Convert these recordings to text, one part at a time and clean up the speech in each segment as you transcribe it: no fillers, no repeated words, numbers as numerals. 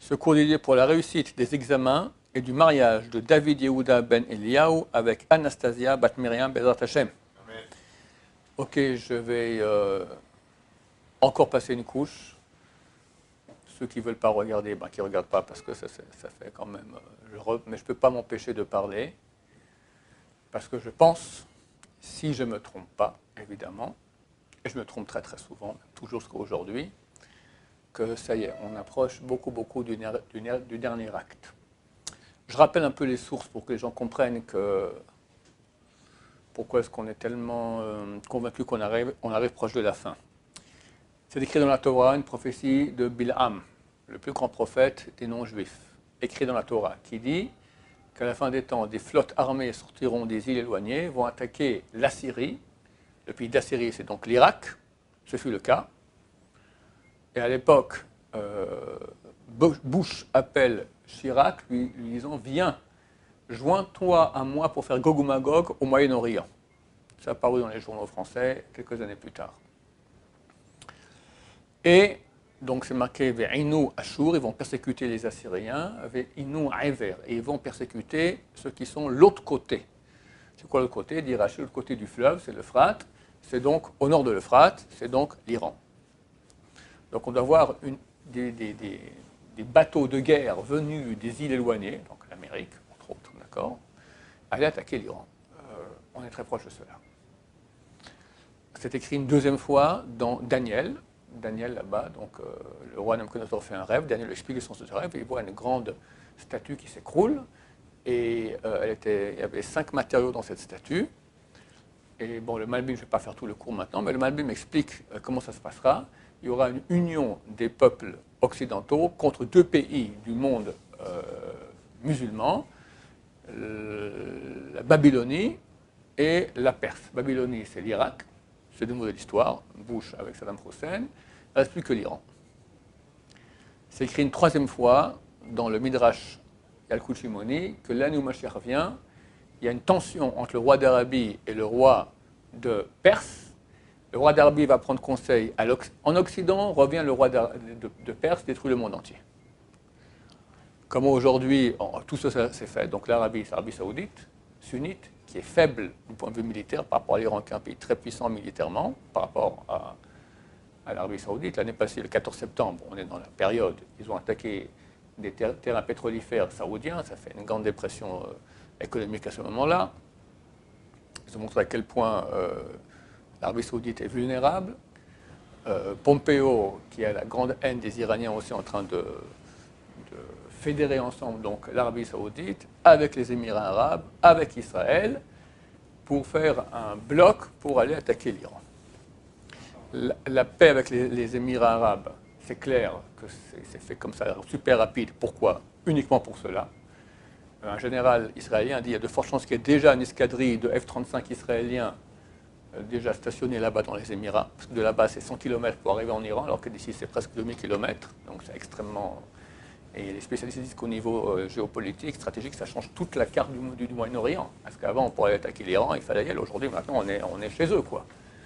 Ce cours dédié pour la réussite des examens et du mariage de David Yehuda ben Eliyahu avec Anastasia bat Miriam Bezrat Hashem. Amen. Ok, je vais encore passer une couche. Ceux qui ne veulent pas regarder, ben, qui ne regardent pas parce que ça fait quand même... mais je ne peux pas m'empêcher de parler parce que je pense, si je ne me trompe pas, évidemment, et je me trompe très très souvent, toujours jusqu'à aujourd'hui, que ça y est, on approche beaucoup du dernier acte. Je rappelle un peu les sources pour que les gens comprennent que pourquoi est-ce qu'on est tellement convaincu qu'on arrive proche de la fin. C'est écrit dans la Torah, une prophétie de Bilham, le plus grand prophète des non-juifs, écrit dans la Torah, qui dit qu'à la fin des temps, des flottes armées sortiront des îles éloignées, vont attaquer l'Assyrie. Le pays d'Assyrie, c'est donc l'Irak. Ce fut le cas. Et à l'époque, Bush appelle Chirac, lui disant « Viens, joins-toi à moi pour faire Gog ou Magog au Moyen-Orient ». Ça a paru dans les journaux français quelques années plus tard. Et donc c'est marqué « Ve'inu Ashur », ils vont persécuter les Assyriens, « Ve'inu Aver », et ils vont persécuter ceux qui sont l'autre côté. C'est quoi l'autre côté? Dit Rachid, l'autre côté du fleuve, c'est l'Euphrate. C'est donc au nord de l'Euphrate, c'est donc l'Iran. Donc on doit voir des bateaux de guerre venus des îles éloignées, donc l'Amérique, entre autres, d'accord, aller attaquer l'Iran. On est très proche de cela. C'est écrit une deuxième fois dans Daniel. Daniel là-bas, donc le roi Nabuchodonosor fait un rêve, Daniel explique le sens de ce rêve, et il voit une grande statue qui s'écroule, et il y avait 5 matériaux dans cette statue. Et bon, le Malbim, je ne vais pas faire tout le cours maintenant, mais le Malbim explique comment ça se passera. Il y aura une union des peuples occidentaux contre 2 pays du monde musulman, la Babylonie et la Perse. Babylonie, c'est l'Irak, c'est de nouveau de l'histoire, Bush avec Saddam Hussein, il ne reste plus que l'Iran. C'est écrit une 3e fois dans le Midrash Yalkut Shimoni que l'année où Mashiach vient, il y a une tension entre le roi d'Arabie et le roi de Perse. Le roi d'Arabie va prendre conseil. En Occident, revient le roi de Perse, détruit le monde entier. Comment aujourd'hui, tout ça s'est fait. Donc l'Arabie, c'est l'Arabie saoudite, sunnite, qui est faible du point de vue militaire par rapport à l'Iran, qui est un pays très puissant militairement, par rapport à l'Arabie saoudite. L'année passée, le 14 septembre, on est dans la période, ils ont attaqué des terrains pétrolifères saoudiens, ça fait une grande dépression économique à ce moment-là. Ils ont montré à quel point l'Arabie saoudite est vulnérable. Pompeo, qui a la grande haine des Iraniens aussi, en train de fédérer ensemble donc l'Arabie saoudite avec les Émirats arabes, avec Israël, pour faire un bloc pour aller attaquer l'Iran. La paix avec les Émirats arabes, c'est clair que c'est fait comme ça, super rapide. Pourquoi? Uniquement pour cela. Un général israélien dit qu'il y a de fortes chances qu'il y ait déjà une escadrille de F-35 israéliens déjà stationnés là-bas dans les Émirats, parce que de là-bas c'est 100 km pour arriver en Iran, alors que d'ici c'est presque 2000 km, donc c'est extrêmement... Et les spécialistes disent qu'au niveau géopolitique, stratégique, ça change toute la carte du Moyen-Orient, parce qu'avant on pourrait attaquer l'Iran, il fallait y aller, aujourd'hui maintenant on est chez eux, quoi.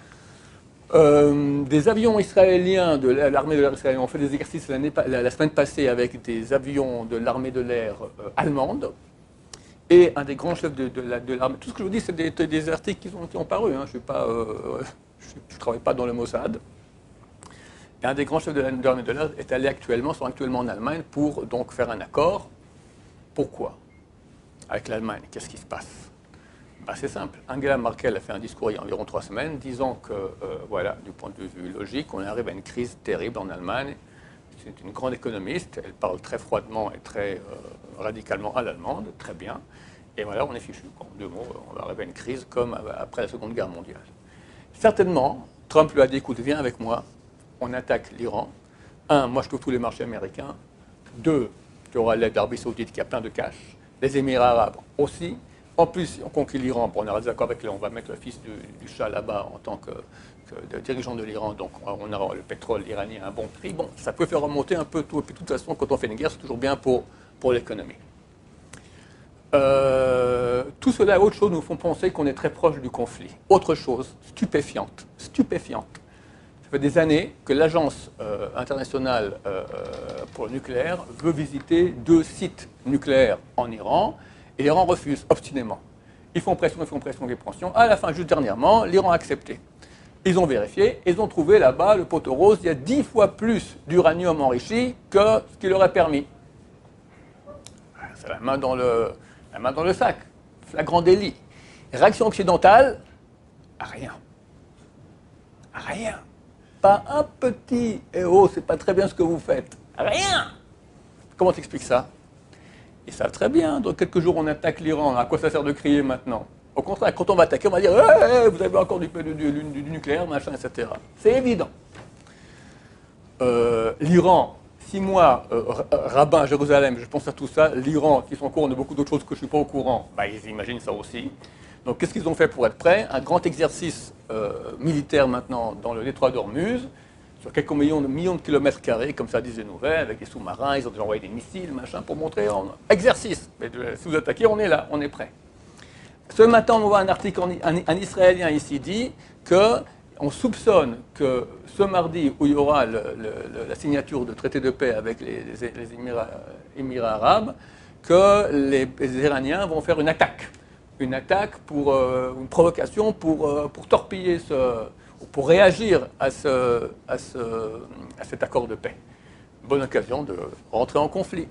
Des avions israéliens de l'armée de l'air israélienne ont fait des exercices la semaine passée avec des avions de l'armée de l'air allemande. Et un des grands chefs de l'armée, tout ce que je vous dis, c'est des articles qui ont paru, hein. Je ne travaille pas dans le Mossad. Et un des grands chefs de l'armée de l'air est allé sont actuellement en Allemagne pour donc faire un accord. Pourquoi? Avec l'Allemagne, qu'est-ce qui se passe? C'est simple. Angela Merkel a fait un discours il y a environ 3 semaines disant que, voilà, du point de vue logique, on arrive à une crise terrible en Allemagne. C'est une grande économiste, elle parle très froidement et très radicalement à l'allemande, très bien. Et voilà, on est fichu. En 2 mots, on va arriver à une crise comme après la Seconde Guerre mondiale. Certainement, Trump lui a dit, écoute, viens avec moi, on attaque l'Iran. 1, moi je trouve tous les marchés américains. 2, tu auras l'aide d'Arabie saoudite qui a plein de cash. Les Émirats arabes aussi. En plus, on conquit l'Iran, on aura des accords avec lui, on va mettre le fils du Shah là-bas en tant que dirigeant de l'Iran, donc on aura le pétrole iranien à un bon prix. Bon, ça peut faire remonter un peu tout, et puis de toute façon, quand on fait une guerre, c'est toujours bien pour l'économie. Tout cela et autre chose nous font penser qu'on est très proche du conflit. Autre chose, stupéfiante. Ça fait des années que l'Agence internationale pour le nucléaire veut visiter 2 sites nucléaires en Iran, et l'Iran refuse obstinément. Ils font pression, ils font pression, ils font pression. À la fin, juste dernièrement, l'Iran a accepté. Ils ont vérifié, ils ont trouvé là-bas, le poteau rose, il y a 10 fois plus d'uranium enrichi que ce qui leur a permis. C'est la main dans le sac. Flagrant délit. Réaction occidentale, rien. Rien. Pas un petit « Eh oh, c'est pas très bien ce que vous faites ». Rien. Comment t'expliques ça? Ils savent très bien, dans quelques jours on attaque l'Iran, à quoi ça sert de crier maintenant? Au contraire, quand on va attaquer, on va dire hey, vous avez encore du nucléaire, machin, etc. C'est évident. L'Iran, 6 mois, rabbin à Jérusalem, je pense à tout ça. L'Iran, qui sont au courant de beaucoup d'autres choses que je ne suis pas au courant, bah, ils imaginent ça aussi. Donc qu'est-ce qu'ils ont fait pour être prêts? Un grand exercice militaire maintenant dans le détroit d'Ormuz, sur quelques millions de kilomètres carrés, comme ça disent les nouvelles, avec des sous-marins, ils ont déjà envoyé des missiles, machin, pour montrer exercice. Mais si vous attaquez, on est là, on est prêt. Ce matin, on voit un article, un Israélien ici dit qu'on soupçonne que ce mardi, où il y aura la signature de traité de paix avec les Émirats arabes, que les Iraniens vont faire une attaque. Une attaque pour une provocation pour torpiller pour réagir à cet accord de paix. Bonne occasion de rentrer en conflit.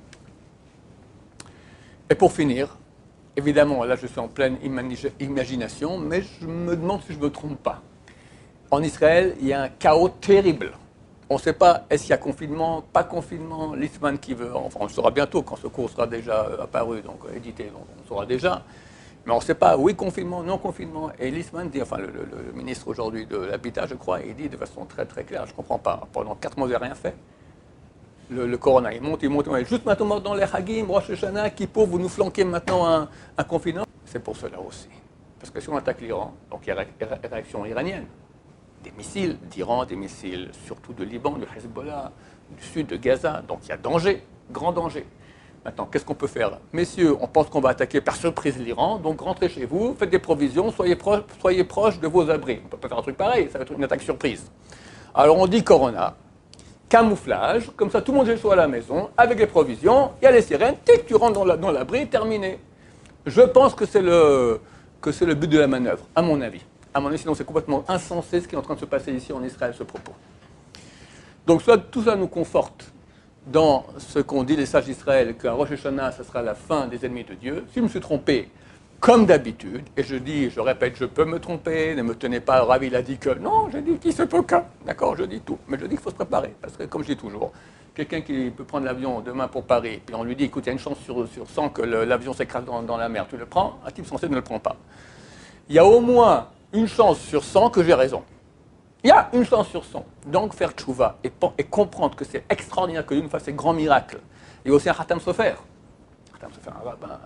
Et pour finir, évidemment, là je suis en pleine imagination, mais je me demande si je ne me trompe pas. En Israël, il y a un chaos terrible. On ne sait pas, est-ce qu'il y a confinement, pas confinement, Litzman qui veut, enfin on le saura bientôt quand ce cours sera déjà apparu, donc édité, donc on le saura déjà. Mais on ne sait pas, oui, confinement, non confinement. Et Litzman dit, enfin le ministre aujourd'hui de l'Habitat, je crois, il dit de façon très très claire, je ne comprends pas, pendant 4 mois, vous n'avez rien fait. Le corona, il monte, juste maintenant dans les Hagim, Rosh Hashanah, Kippour, vous nous flanquez maintenant un confinement. C'est pour cela aussi. Parce que si on attaque l'Iran, donc il y a réaction iranienne. Des missiles d'Iran, des missiles surtout de Liban, de Hezbollah, du sud de Gaza. Donc il y a danger, grand danger. Maintenant, qu'est-ce qu'on peut faire? Messieurs, on pense qu'on va attaquer par surprise l'Iran, donc rentrez chez vous, faites des provisions, soyez proches de vos abris. On ne peut pas faire un truc pareil, ça va être une attaque surprise. Alors on dit Corona, camouflage, comme ça tout le monde est à la maison, avec les provisions, il y a les sirènes, tic, tu rentres dans l'abri, terminé. Je pense que c'est le but de la manœuvre, à mon avis. À mon avis, sinon c'est complètement insensé ce qui est en train de se passer ici en Israël, ce propos. Donc soit tout ça nous conforte dans ce qu'ont dit les sages d'Israël, qu'un Rosh Hashanah, ce sera la fin des ennemis de Dieu. Si je me suis trompé, comme d'habitude, et je répète, je peux me tromper, ne me tenez pas, Rav, il a dit que, non, j'ai dit qu'il se peut qu'un, d'accord, je dis tout, mais je dis qu'il faut se préparer, parce que comme je dis toujours, quelqu'un qui peut prendre l'avion demain pour Paris, puis on lui dit, écoute, il y a une chance sur 100 que l'avion s'écrase dans la mer, tu le prends? Un type censé ne le prend pas. Il y a au moins une chance sur 100 que j'ai raison. Il y a une chance sur 100. Donc faire tchouva et comprendre que c'est extraordinaire que Dieu nous fasse ces grands miracles. Il y a aussi un Khatam Sofer. Khatam Sofer, un rabbin,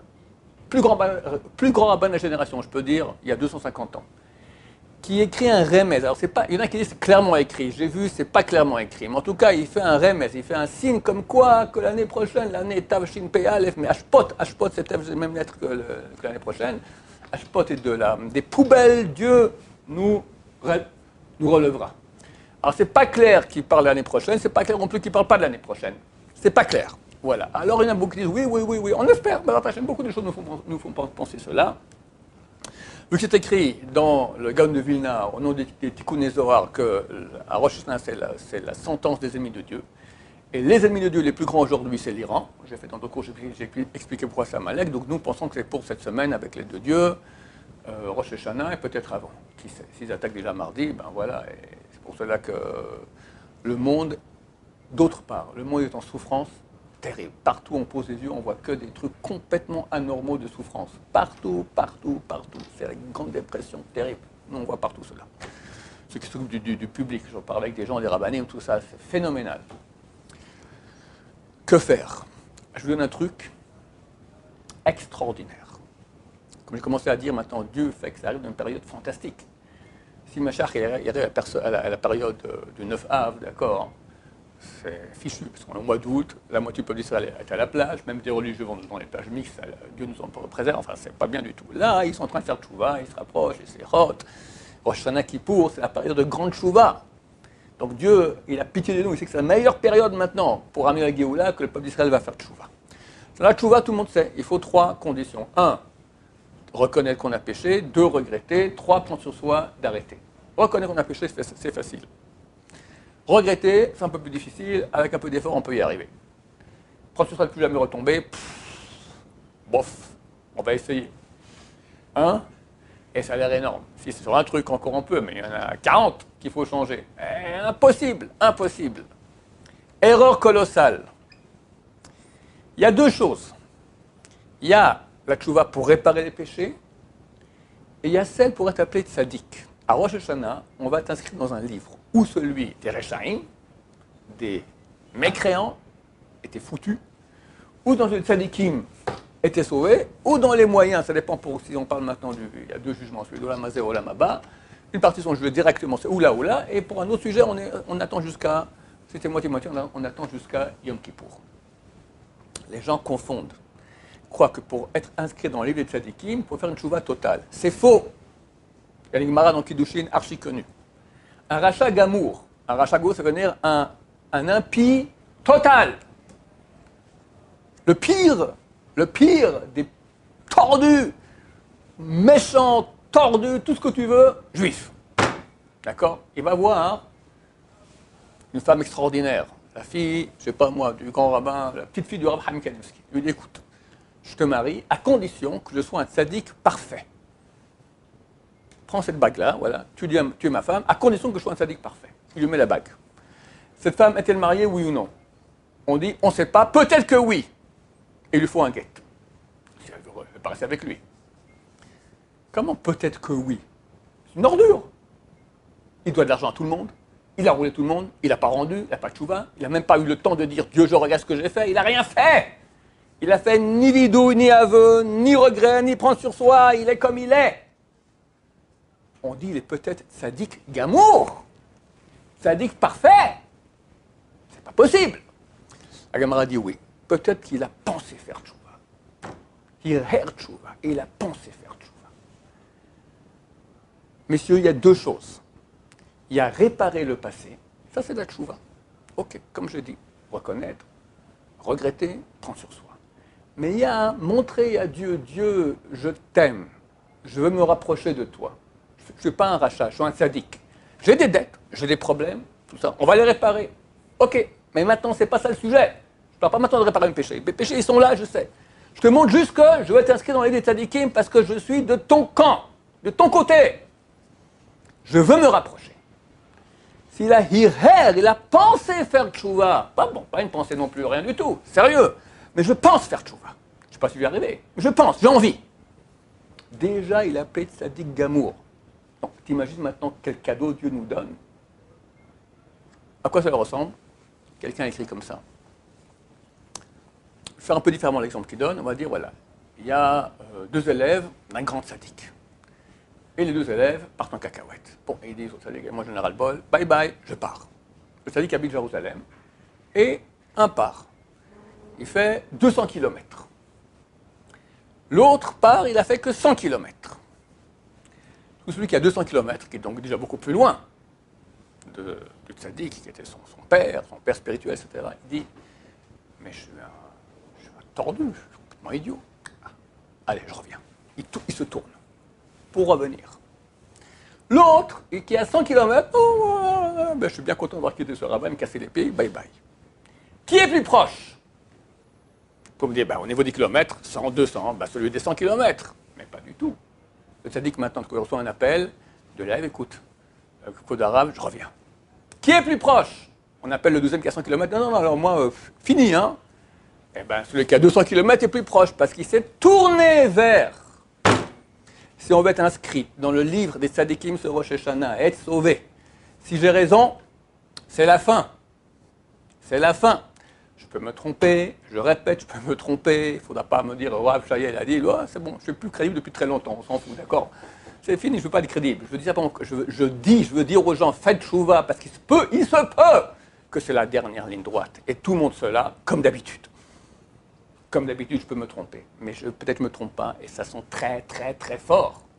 plus grand rabbin de la génération, je peux dire, il y a 250 ans, qui écrit un remez. Alors il y en a qui disent c'est clairement écrit. J'ai vu, c'est pas clairement écrit. Mais en tout cas, il fait un remez, il fait un signe comme quoi que l'année prochaine, l'année Tav Shin Pei Aleph, mais Ashpot c'est la même lettre que l'année prochaine. Ashpot est des poubelles, Dieu nous relèvera. Alors c'est pas clair qu'il parle l'année prochaine, c'est pas clair non plus qu'il parle pas de l'année prochaine. C'est pas clair. Voilà. Alors il y en a beaucoup qui disent oui, on espère. Beaucoup de choses nous font penser cela. Vu que c'est écrit dans le Gaon de Vilna, au nom des Tikkun Zohar, que à Rosh Hashanah, c'est la sentence des ennemis de Dieu. Et les ennemis de Dieu les plus grands aujourd'hui, c'est l'Iran. J'ai fait dans d'autres cours, j'ai expliqué pourquoi c'est Amalek. Donc nous pensons que c'est pour cette semaine avec les deux dieux, Rosh Hashanah et peut-être avant. Qui sait? S'ils attaquent déjà mardi, ben voilà. Et c'est pour cela que le monde, d'autre part, le monde est en souffrance terrible. Partout on pose les yeux, on voit que des trucs complètement anormaux de souffrance. Partout. C'est la grande dépression terrible. Nous on voit partout cela. Ceux qui s'occupent du public, je parle avec des gens, des rabbinim, tout ça, c'est phénoménal. Que faire? Je vous donne un truc extraordinaire. Comme j'ai commencé à dire maintenant, Dieu fait que ça arrive dans une période fantastique. Si Machach arrive à la période du 9 Av, d'accord, c'est fichu, parce qu'on est au mois d'août, la moitié du peuple d'Israël est à la plage, même des religieux vont dans les plages mixtes, Dieu nous en préserve, enfin c'est pas bien du tout. Là, ils sont en train de faire tchouva, ils se rapprochent, les Sérot, Rosh Hashanah Kippour, c'est la période de grande tchouva. Donc Dieu, il a pitié de nous, il sait que c'est la meilleure période maintenant pour amener la Géoula, que le peuple d'Israël va faire tchouva. La tchouva, tout le monde sait, il faut 3 conditions. 1, reconnaître qu'on a péché. 2, regretter. 3, prendre sur soi d'arrêter. Reconnaître qu'on a péché, c'est facile. Regretter, c'est un peu plus difficile, avec un peu d'effort, on peut y arriver. Prendre sur soi de ne plus jamais retomber, bof, on va essayer. Et ça a l'air énorme. Si c'est sur un truc, encore un peu, mais il y en a 40 qu'il faut changer. Impossible, impossible. Erreur colossale. Il y a 2 choses. Il y a la tchouva pour réparer les péchés, et il y a celle pour être appelée tzaddik. À Rosh Hashanah, on va t'inscrire dans un livre où celui des Rechaim, des mécréants, était foutu, ou dans le tzaddikim, était sauvé, ou dans les moyens, ça dépend pour si on parle maintenant il y a 2 jugements, celui de l'Olam Hazé et l'Olam Haba. Une partie sont jugés directement, c'est ou là, et pour un autre sujet, on attend jusqu'à, si c'est moitié-moitié, on attend jusqu'à Yom Kippour. Les gens confondent, croient que pour être inscrit dans le livre des tzaddikim, il faut faire une tchouva totale. C'est faux. Il y a une Gemara dans Kiddushin archi connue. Un rachat gamour, ça veut dire un impie total. Le pire des tordus, méchants, tordus, tout ce que tu veux, juif. D'accord? Il va voir une femme extraordinaire, la fille, je sais pas moi, du grand rabbin, la petite fille du rabbin Chaim Kanievski. Il lui dit, écoute, je te marie à condition que je sois un tzaddik parfait. Prends cette bague-là, voilà, tu es ma femme, à condition que je sois un tzaddik parfait. Il lui met la bague. Cette femme est-elle mariée, oui ou non? On dit, on ne sait pas, peut-être que oui. Et il lui faut un guet. Si elle veut pas rester avec lui. Comment peut-être que oui? C'est une ordure. Il doit de l'argent à tout le monde. Il a roulé tout le monde. Il n'a pas rendu. Il n'a pas de tchouva. Il n'a même pas eu le temps de dire Dieu, je regarde ce que j'ai fait. Il n'a rien fait. Il n'a fait ni vidou, ni aveu, ni regret, ni prendre sur soi. Il est comme il est. On dit il est peut-être tzaddik gamour. Tzaddik parfait. C'est pas possible. La Gemara dit oui. Peut-être qu'il a pensé faire tchouva. Il a tchouva et il a pensé faire tchouva. Messieurs, il y a 2 choses. Il y a réparer le passé. Ça, c'est de la tchouva. Ok, comme je dis, reconnaître, regretter, prendre sur soi. Mais il y a montrer à Dieu, Dieu, je t'aime, je veux me rapprocher de toi. Je ne suis pas un rachat, je suis un tzaddik. J'ai des dettes, j'ai des problèmes, tout ça. On va les réparer. Ok, mais maintenant, ce n'est pas ça le sujet. Je ne parle pas maintenant de réparer mes péchés. Les péchés, ils sont là, je sais. Je te montre juste que je vais t'inscrire dans les tzaddikim parce que je suis de ton camp, de ton côté. Je veux me rapprocher. S'il a hirer, il a pensé faire tchouva, pas une pensée non plus, rien du tout, sérieux, mais je pense faire tchouva. Je ne sais pas si je vais y arriver, mais je pense, j'ai envie. Déjà, il a appelé tzaddik gamour. Donc, t'imagines maintenant quel cadeau Dieu nous donne. À quoi ça ressemble? Quelqu'un écrit comme ça. Je vais faire un peu différemment l'exemple qu'il donne. On va dire, voilà, il y a 2 élèves d'un grand tzaddik. Et les 2 élèves partent en cacahuète. Bon, et ils disent au tzaddik, moi j'en ai ras-le-bol, bye bye, je pars. Le tzaddik habite Jérusalem. Et un part. Il fait 200 km. L'autre part, il a fait que 100 km. Celui qui a 200 km, qui est donc déjà beaucoup plus loin du tzaddik, qui était son père spirituel, etc., il dit, mais je suis un tordu, je suis complètement idiot. Allez, je reviens. Il se tourne pour revenir. L'autre, qui est à 100 km, je suis bien content d'avoir quitté ce rabbin, me casser les pieds, bye bye. Qui est plus proche? Vous me dire, au niveau des kilomètres, 100, 200, celui des 100 km. Mais pas du tout. Le tzaddik, maintenant, quand il reçoit un appel de l'élève, écoute, code arabe, je reviens. Qui est plus proche? On appelle le deuxième qui a 100 km. Non, alors moi, fini, hein. Celui qui a 200 km est plus proche, parce qu'il s'est tourné vers. Si on veut être inscrit dans le livre des tzaddikim sur Rosh Hashanah, être sauvé, si j'ai raison, c'est la fin. C'est la fin. Je peux me tromper, je répète, je peux me tromper. Il ne faudra pas me dire, Rav Shayel a dit, c'est bon, je ne suis plus crédible depuis très longtemps, on s'en fout, d'accord? C'est fini, je ne veux pas être crédible. Je veux dire aux gens, faites chouva, parce qu'il se peut que c'est la dernière ligne droite. Et tout le monde cela, comme d'habitude. Comme d'habitude, je peux me tromper, mais peut-être je ne me trompe pas, et ça sent très, très, très fort.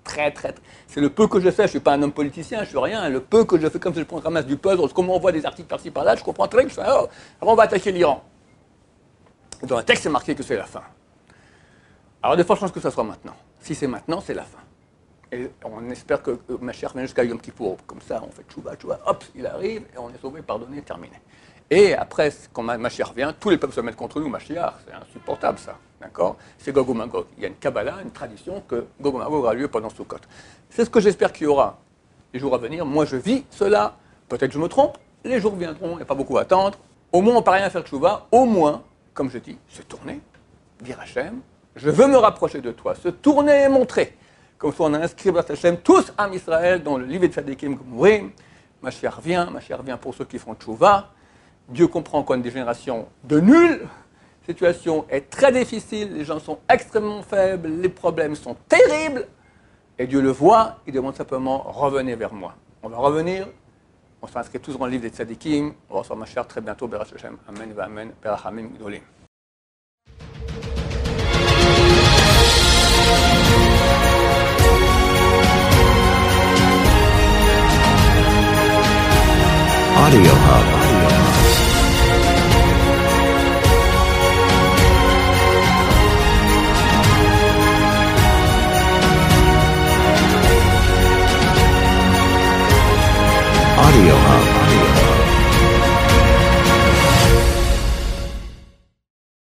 C'est le peu que je sais, je ne suis pas un homme politicien, je ne suis rien. Le peu que je fais, comme je ramasse du puzzle, comme on voit des articles par-ci par-là, je comprends très bien que je fais, alors on va attaquer l'Iran. Dans le texte, c'est marqué que c'est la fin. Alors, il y a de fortes chances que ça soit maintenant. Si c'est maintenant, c'est la fin. Et on espère que Mashiach vienne jusqu'à Yom Kippour. Comme ça, on fait tchouba, hop, il arrive, et on est sauvé, pardonné, terminé. Et après, quand Mashiach vient, tous les peuples se mettent contre nous, Mashiach, c'est insupportable ça. D'accord ? C'est Gog ou Magog. Il y a une Kabbalah, une tradition que Gog ou Magog aura lieu pendant Sukkot. C'est ce que j'espère qu'il y aura les jours à venir. Moi, je vis cela. Peut-être que je me trompe. Les jours viendront, il n'y a pas beaucoup à attendre. Au moins, on ne peut rien faire tchouba. Au moins, comme je dis, se tourner, dire Hachem, je veux me rapprocher de toi. Se tourner et montrer. Comme ça, on a inscrit Hachem, tous à Israël, dans le livre de Tzadikim Gmurim. Mashiach vient pour ceux qui font tchouva. Dieu comprend qu'on est des générations de nuls. La situation est très difficile, les gens sont extrêmement faibles, les problèmes sont terribles. Et Dieu le voit, il demande simplement, revenez vers moi. On va revenir, on s'inscrit tous dans le livre des Tzadikim, on va recevoir Mashiach très bientôt, Be'erat Hashem, Amen, Amen, Berachamim Gdolim. Audio Hub.